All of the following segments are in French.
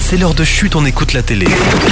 c'est l'heure de Chut, on écoute la télé.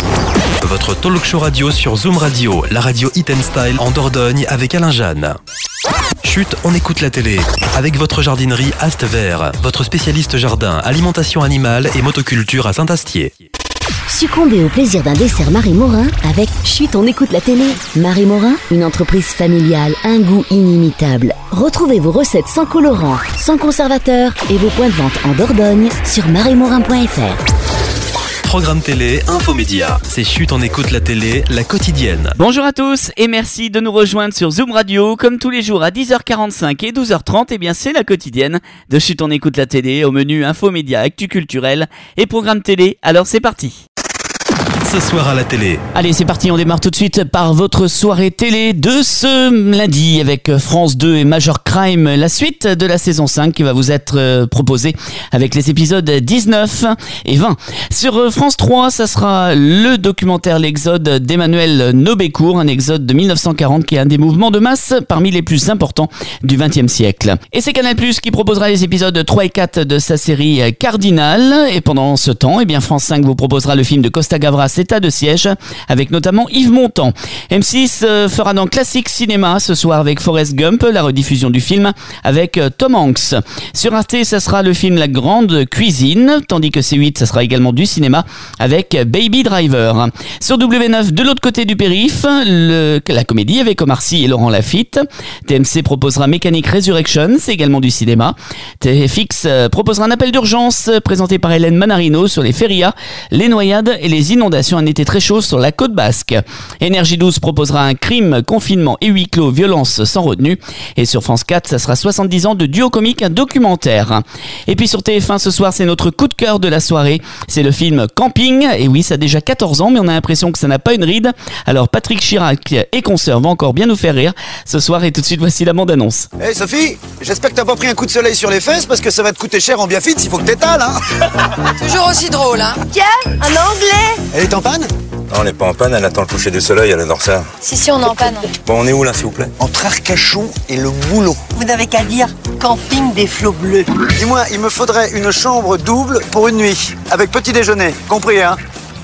Votre talk show radio sur Zoom Radio, la radio Hit & Style en Dordogne avec Alain Jeanne. Chut, on écoute la télé. Avec votre jardinerie Ast Vert, votre spécialiste jardin, alimentation animale et motoculture à Saint-Astier. Succombez au plaisir d'un dessert Marie Morin avec Chut, on écoute la télé. Marie Morin, une entreprise familiale, un goût inimitable. Retrouvez vos recettes sans colorant, sans conservateur et vos points de vente en Dordogne sur mariemorin.fr. Programme télé, infomédia. C'est Chut, on écoute la télé, la quotidienne. Bonjour à tous et merci de nous rejoindre sur Zoom Radio. Comme tous les jours à 10h45 et 12h30, eh bien c'est la quotidienne de Chut, on écoute la télé. Au menu infomédia, actu culturel et programme télé. Alors c'est parti. Ce soir à la télé. Allez, c'est parti, on démarre tout de suite par votre soirée télé de ce lundi avec France 2 et Major Crime, la suite de la saison 5 qui va vous être proposée avec les épisodes 19 et 20. Sur France 3, ça sera le documentaire L'Exode d'Emmanuel Nobécourt, un exode de 1940 qui est un des mouvements de masse parmi les plus importants du XXe siècle. Et c'est Canal+ qui proposera les épisodes 3 et 4 de sa série Cardinal. Et pendant ce temps, eh bien France 5 vous proposera le film de Costa Gavras, État de siège, avec notamment Yves Montand. M6 fera dans Classique Cinéma ce soir avec Forrest Gump, la rediffusion du film avec Tom Hanks. Sur Arte, ça sera le film La Grande Cuisine, tandis que C8, ça sera également du cinéma avec Baby Driver. Sur W9, de l'autre côté du périph', la comédie avec Omar Sy et Laurent Lafitte. TMC proposera Mécanique Resurrection, c'est également du cinéma. TFX proposera un appel d'urgence présenté par Hélène Manarino sur les férias, les noyades et les inondations. Un été très chaud sur la côte basque. Énergie 12 proposera un crime, confinement et huis clos, violence sans retenue. Et sur France 4, ça sera 70 ans de duo comique, un documentaire. Et puis sur TF1 ce soir, c'est notre coup de cœur de la soirée. C'est le film Camping. Et oui, ça a déjà 14 ans, mais on a l'impression que ça n'a pas une ride. Alors Patrick Chirac et consoeurs vont encore bien nous faire rire ce soir. Et tout de suite, voici la bande-annonce. Hey Sophie, j'espère que t'as pas pris un coup de soleil sur les fesses parce que ça va te coûter cher en bien fit, il faut que t'étales, hein. Toujours aussi drôle, hein. Tiens, un anglais. Elle est en panne? Non, elle n'est pas en panne, elle attend le coucher du soleil, elle adore ça. Si, on est en panne. Bon, on est où là, s'il vous plaît? Entre Arcachon et le Moulon. Vous n'avez qu'à dire camping des flots bleus. Dis-moi, il me faudrait une chambre double pour une nuit, avec petit déjeuner, compris, hein?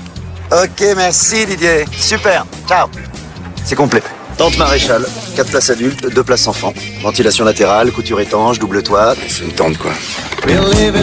Ok, merci Didier. Super, ciao. C'est complet. Tente maréchale, 4 places adultes, 2 places enfants. Ventilation latérale, couture étanche, double toit. C'est une tente, quoi. Et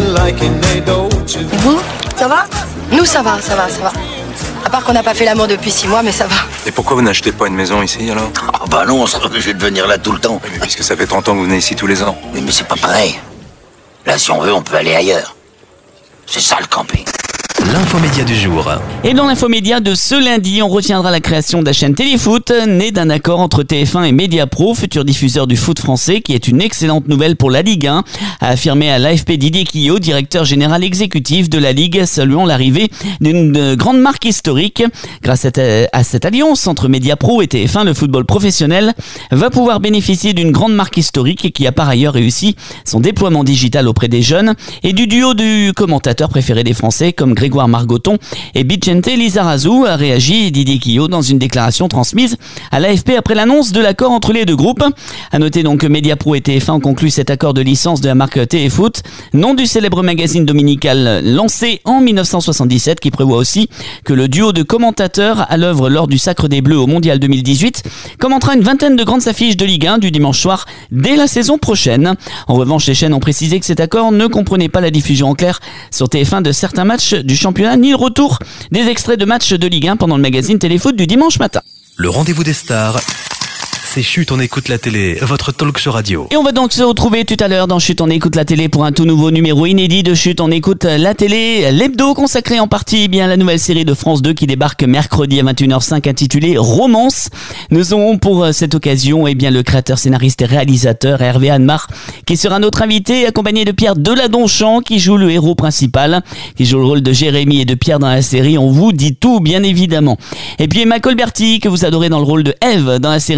vous, ça va? Nous, ça va. À part qu'on n'a pas fait l'amour depuis 6 mois, mais ça va. Et pourquoi vous n'achetez pas une maison ici, alors? Ah bah non, on serait obligé de venir là tout le temps. Oui, mais puisque ça fait 30 ans que vous venez ici tous les ans. Oui, mais c'est pas pareil. Là, si on veut, on peut aller ailleurs. C'est ça, le camping. L'infomédia du jour. Et dans l'infomédia de ce lundi, on retiendra la création de la chaîne Téléfoot, née d'un accord entre TF1 et Mediapro, futur diffuseur du foot français, qui est une excellente nouvelle pour la Ligue 1, a affirmé à l'AFP Didier Quillot, directeur général exécutif de la Ligue, saluant l'arrivée d'une grande marque historique. Grâce à cette alliance entre Mediapro et TF1, le football professionnel va pouvoir bénéficier d'une grande marque historique qui a par ailleurs réussi son déploiement digital auprès des jeunes et du duo du commentateur préféré des Français comme Grégoire Margoton et Bicente Lizarazu, a réagi Didier Quillot dans une déclaration transmise à l'AFP après l'annonce de l'accord entre les deux groupes. À noter donc que Mediapro et TF1 ont conclu cet accord de licence de la marque Téléfoot, nom du célèbre magazine dominical lancé en 1977, qui prévoit aussi que le duo de commentateurs à l'œuvre lors du Sacre des Bleus au Mondial 2018 commentera une vingtaine de grandes affiches de Ligue 1 du dimanche soir dès la saison prochaine. En revanche, les chaînes ont précisé que cet accord ne comprenait pas la diffusion en clair sur TF1 de certains matchs du championnat ni le retour des extraits de matchs de Ligue 1 pendant le magazine Téléfoot du dimanche matin. Le rendez-vous des stars. C'est Chut, on écoute la télé, votre talk show radio. Et on va donc se retrouver tout à l'heure dans Chut, on écoute la télé pour un tout nouveau numéro inédit de Chut, on écoute la télé, l'hebdo consacré en partie bien à la nouvelle série de France 2 qui débarque mercredi à 21h05 intitulée Romance. Nous aurons pour cette occasion le créateur, scénariste et réalisateur Hervé Annemar qui sera notre invité, accompagné de Pierre Deladonchamp qui joue le héros principal, qui joue le rôle de Jérémy et de Pierre dans la série. On vous dit tout bien évidemment. Et puis Emma Colberti que vous adorez dans le rôle de Ève dans la série Un si grand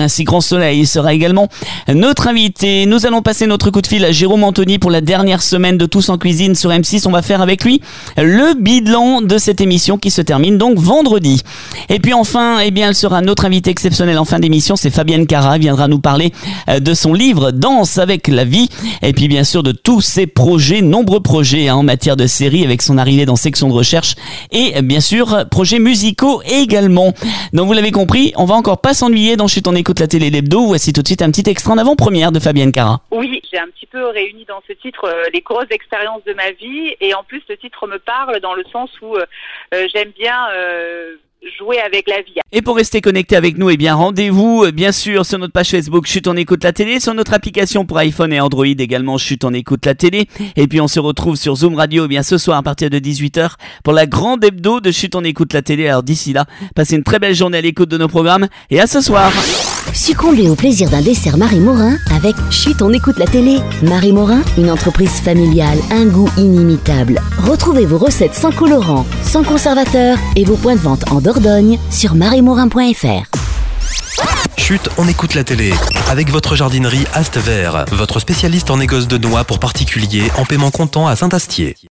Soleil sera également notre invité. Nous allons passer notre coup de fil à Jérôme Anthony pour la dernière semaine de Tous en Cuisine sur M6. On va faire avec lui le bilan de cette émission qui se termine donc vendredi. Et puis enfin, eh bien, elle sera notre invitée exceptionnelle en fin d'émission. C'est Fabienne Cara, viendra nous parler de son livre Danse avec la vie. Et puis bien sûr de tous ses projets, nombreux projets en matière de séries avec son arrivée dans Section de Recherche et bien sûr projets musicaux également. Donc vous l'avez compris, on va encore pas s'ennuyer dans Chut on écoute la télé l'hebdo. Voici tout de suite un petit extrait en avant-première de Fabienne Cara. Oui, j'ai un petit peu réuni dans ce titre les grosses expériences de ma vie et en plus le titre me parle dans le sens où j'aime bien jouer avec la vie. Et pour rester connecté avec nous, eh bien rendez-vous bien sûr sur notre page Facebook Chut on écoute la télé, sur notre application pour iPhone et Android également Chut on écoute la télé. Et puis on se retrouve sur Zoom Radio eh bien ce soir à partir de 18h pour la grande hebdo de Chut on écoute la télé. Alors d'ici là, passez une très belle journée à l'écoute de nos programmes et à ce soir. Succombez au plaisir d'un dessert Marie Morin avec Chut on écoute la télé. Marie Morin, une entreprise familiale, un goût inimitable. Retrouvez vos recettes sans colorant, sans conservateur et vos points de vente en Dordogne sur mariemorin.fr. Chut, on écoute la télé. Avec votre jardinerie Ast Vert, votre spécialiste en négoce de noix pour particuliers en paiement comptant à Saint-Astier.